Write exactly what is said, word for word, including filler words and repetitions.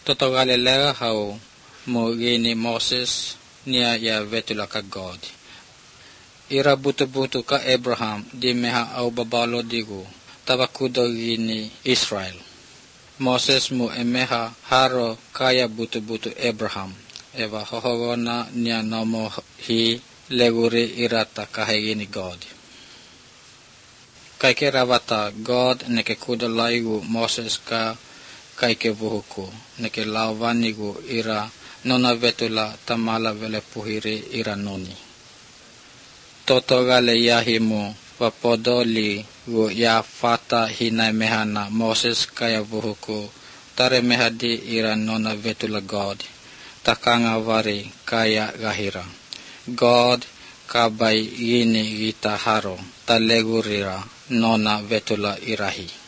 Totogale lega hau mo gini Moses nia ya vetula ka God. Ira butu-butu ka Abraham di meha au babalo digu tabakudo gini Israel. Moses mu emeha haro kaya butu-butu Abraham. Eva hohogona nia nomo hi leguri irata kahegini God. Kaike ravata God neke kuda laigu Moses ka kaike vuhuku neke lauvanigu ira nona vetula tamala vele puhiri ira noni. Totogale yahimu vapodoli gu ya fata hinai mehana Moses kaya vuhuku tare mehadi ira nona vetula God takanga vari kaya gahira. God kabai gini gita haro talegurira nona vetula irahi.